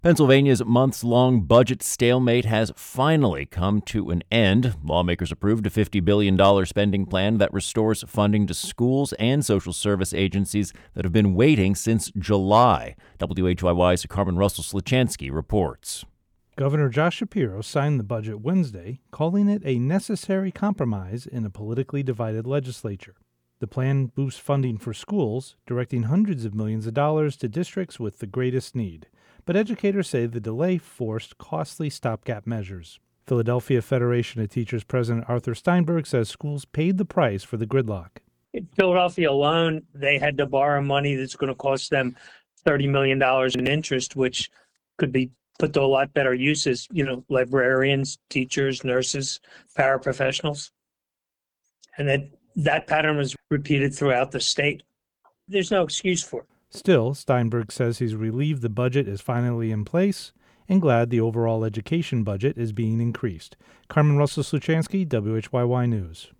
Pennsylvania's months-long budget stalemate has finally come to an end. Lawmakers approved a $50 billion spending plan that restores funding to schools and social service agencies that have been waiting since July. WHYY's Carmen Russell-Sluchansky reports. Governor Josh Shapiro signed the budget Wednesday, calling it a necessary compromise in a politically divided legislature. The plan boosts funding for schools, directing hundreds of millions of dollars to districts with the greatest need. But educators say the delay forced costly stopgap measures. Philadelphia Federation of Teachers President Arthur Steinberg says schools paid the price for the gridlock. In Philadelphia alone, they had to borrow money that's going to cost them $30 million in interest, which could be put to a lot better uses, librarians, teachers, nurses, paraprofessionals. And that pattern was repeated throughout the state. There's no excuse for it. Still, Steinberg says he's relieved the budget is finally in place and glad the overall education budget is being increased. Carmen Russell-Sluchansky, WHYY News.